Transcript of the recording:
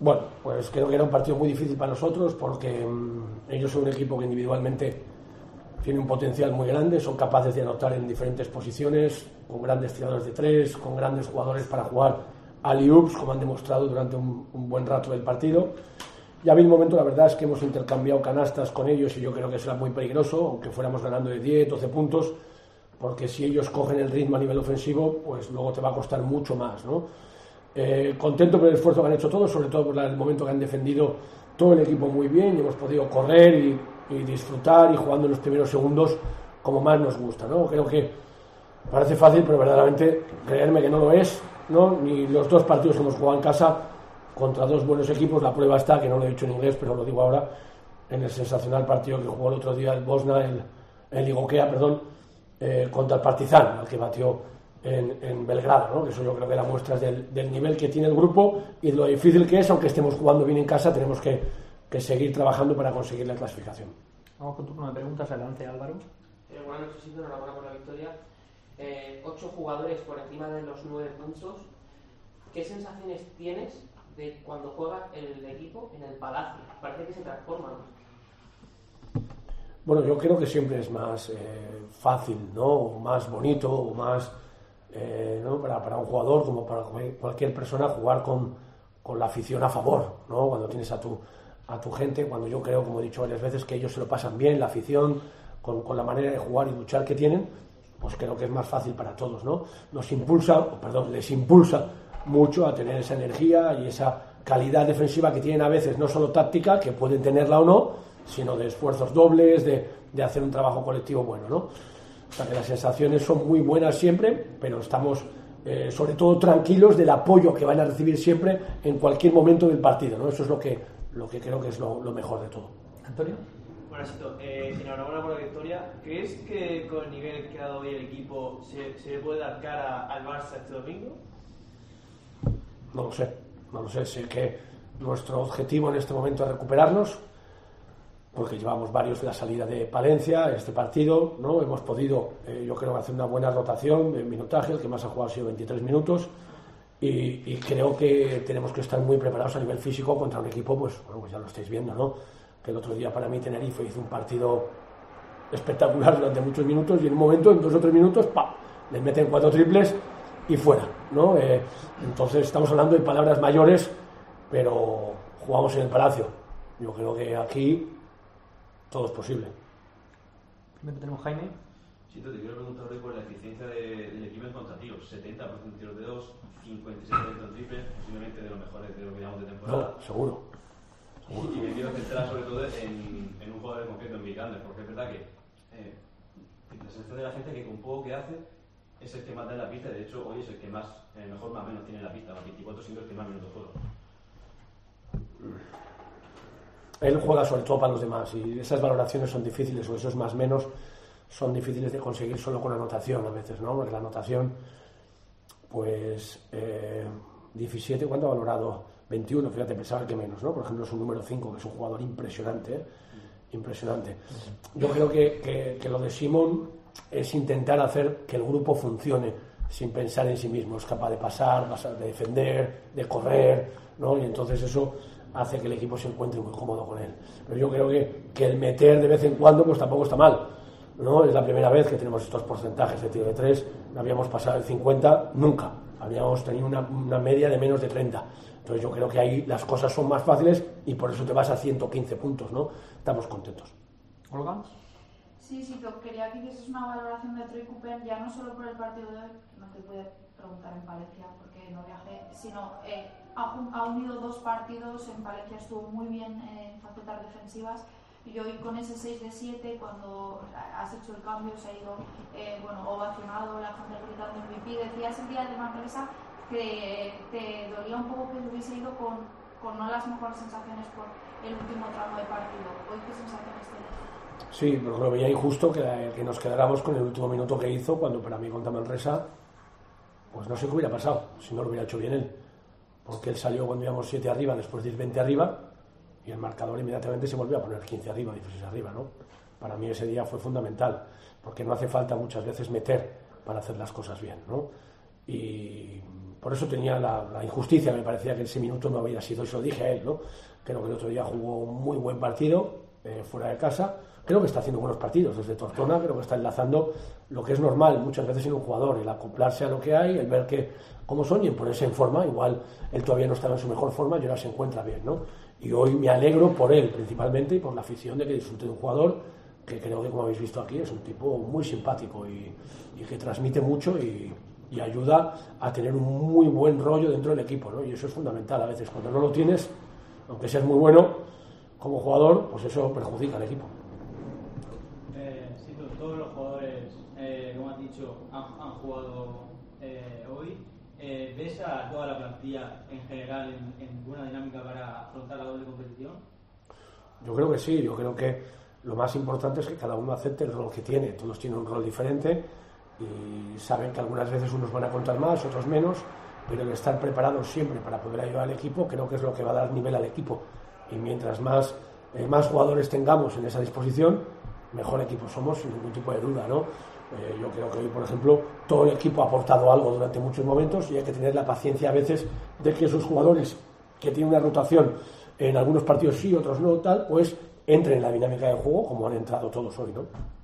Bueno, pues creo que era un partido muy difícil para nosotros porque ellos son un equipo que individualmente tiene un potencial muy grande, son capaces de anotar en diferentes posiciones, con grandes tiradores de tres, con grandes jugadores para jugar alley-oops, como han demostrado durante un buen rato del partido. Ya ha habido un momento, la verdad es que hemos intercambiado canastas con ellos y yo creo que será muy peligroso, aunque fuéramos ganando de 10, 12 puntos, porque si ellos cogen el ritmo a nivel ofensivo, pues luego te va a costar mucho más, ¿no? Contento por el esfuerzo que han hecho todos, sobre todo por el momento que han defendido todo el equipo muy bien y hemos podido correr y disfrutar y jugando en los primeros segundos como más nos gusta, ¿no? Creo que parece fácil, pero verdaderamente creerme que no lo es, ¿no? Ni los dos partidos que hemos jugado en casa contra dos buenos equipos, la prueba está, que no lo he dicho en inglés, pero lo digo ahora, en el sensacional partido que jugó el otro día el Bosna, el Ligokea, contra el Partizan, al que batió en Belgrado, ¿no? Que eso yo creo que era muestras del nivel que tiene el grupo y de lo difícil que es, aunque estemos jugando bien en casa, tenemos que seguir trabajando para conseguir la clasificación. Vamos con tu turno de preguntas, adelante Álvaro. Buenas noches, enhorabuena por la victoria. 8 jugadores por encima de los 9 puntos. ¿Qué sensaciones tienes de cuando juega el equipo en el Palacio? Parece que se transforma, ¿no? Bueno, yo creo que siempre es más fácil, ¿no? O más bonito, o más ¿no? para un jugador como para cualquier persona jugar con la afición a favor, ¿no? Cuando tienes a tu gente, cuando yo creo, como he dicho varias veces, que ellos se lo pasan bien, la afición, con la manera de jugar y luchar que tienen, pues creo que es más fácil para todos, ¿no? Les impulsa mucho a tener esa energía y esa calidad defensiva que tienen a veces, no solo táctica, que pueden tenerla o no, sino de esfuerzos dobles, de hacer un trabajo colectivo bueno, ¿no? O sea que las sensaciones son muy buenas siempre, pero estamos sobre todo tranquilos del apoyo que van a recibir siempre en cualquier momento del partido, ¿no? Eso es lo que creo que es lo mejor de todo. Antonio. Buenasito, enhorabuena por la victoria. ¿Crees que con el nivel que ha dado hoy el equipo se le puede dar cara al Barça este domingo? No lo sé, sé que nuestro objetivo en este momento es recuperarnos, porque llevamos varios de la salida de Palencia, este partido, ¿no? Hemos podido, yo creo, hacer una buena rotación de minutaje, el que más ha jugado ha sido 23 minutos, y creo que tenemos que estar muy preparados a nivel físico contra un equipo, pues ya lo estáis viendo, ¿no? Que el otro día para mí Tenerife hizo un partido espectacular durante muchos minutos y en un momento, en 2 o 3 minutos, ¡pam!, les meten 4 triples y fuera, ¿no? Entonces estamos hablando de palabras mayores, pero jugamos en el Palacio. Yo creo que aquí todo es posible. Primero tenemos Jaime. Sí, te quiero preguntar hoy por la eficiencia del equipo en contra tiros. 70% tiros de 2, 56% en triple, posiblemente de los mejores de lo que llevamos de temporada. No, seguro. Y me quiero centrar sobre todo en un jugador en concreto, en Vikander, porque es verdad que la sensación de la gente que con poco que hace es el que más da en la pista. De hecho, hoy es el que más, mejor más o menos tiene en la pista. Más 24 siendo el que más minutos juega. Él juega sobre todo para los demás y esas valoraciones son difíciles, o esos más menos son difíciles de conseguir solo con anotación a veces, ¿no? Porque la anotación, pues 17, ¿cuánto ha valorado? 21, fíjate, pensaba que menos, ¿no? Por ejemplo, es un número 5, que es un jugador impresionante, ¿eh? Impresionante. Yo creo que lo de Simón es intentar hacer que el grupo funcione sin pensar en sí mismo, es capaz de pasar, de defender, de correr, ¿no? Y entonces eso hace que el equipo se encuentre muy cómodo con él. Pero yo creo que el meter de vez en cuando pues tampoco está mal, ¿no? Es la primera vez que tenemos estos porcentajes de tiro de 3, no habíamos pasado el 50 nunca, habíamos tenido una media de menos de 30. Entonces yo creo que ahí las cosas son más fáciles y por eso te vas a 115 puntos, ¿no? Estamos contentos. ¿Olga? Sí, quería que hicieses una valoración de Troy Cooper, ya no solo por el partido de hoy, que no te pude preguntar en Valencia porque no viajé, sino ha unido 2 partidos, en Valencia estuvo muy bien en facetas defensivas, y hoy con ese 6 de 7, cuando has hecho el cambio, se ha ido ovacionado, la gente gritando MVP, decías el día de Manresa que te dolía un poco que hubiese ido con no las mejores sensaciones por el último tramo de partido. ¿Hoy qué sensaciones tienes? Sí, pero lo veía injusto que nos quedáramos con el último minuto que hizo, cuando para mí contra Manresa, pues no sé qué hubiera pasado si no lo hubiera hecho bien él, porque él salió cuando íbamos 7 arriba, después de ir 20 arriba, y el marcador inmediatamente se volvió a poner 15 arriba, 16 arriba, ¿no? Para mí ese día fue fundamental, porque no hace falta muchas veces meter para hacer las cosas bien, ¿no? Y por eso tenía la injusticia, me parecía que ese minuto no había sido, eso lo dije a él, ¿no? Creo que el otro día jugó un muy buen partido fuera de casa, creo que está haciendo buenos partidos desde Tortona, creo que está enlazando lo que es normal muchas veces en un jugador, el acoplarse a lo que hay, el ver cómo son y el ponerse en forma. Igual él todavía no estaba en su mejor forma y ahora se encuentra bien, ¿no? Y hoy me alegro por él principalmente y por la afición de que disfrute de un jugador que creo que, como habéis visto aquí, es un tipo muy simpático y que transmite mucho y ayuda a tener un muy buen rollo dentro del equipo, ¿no? Y eso es fundamental a veces. Cuando no lo tienes, aunque seas muy bueno como jugador, pues eso perjudica al equipo. Sí, todos los jugadores, como has dicho, han jugado hoy. ¿Ves a toda la plantilla en general en buena dinámica para afrontar la doble competición? Yo creo que sí, yo creo que lo más importante es que cada uno acepte el rol que tiene. Todos tienen un rol diferente y saben que algunas veces unos van a contar más, otros menos, pero el estar preparados siempre para poder ayudar al equipo creo que es lo que va a dar nivel al equipo. Y mientras más jugadores tengamos en esa disposición, mejor equipo somos, sin ningún tipo de duda, ¿no? Yo creo que hoy, por ejemplo, todo el equipo ha aportado algo durante muchos momentos y hay que tener la paciencia a veces de que esos jugadores que tienen una rotación en algunos partidos sí, otros no, tal, pues entren en la dinámica de juego como han entrado todos hoy, ¿no?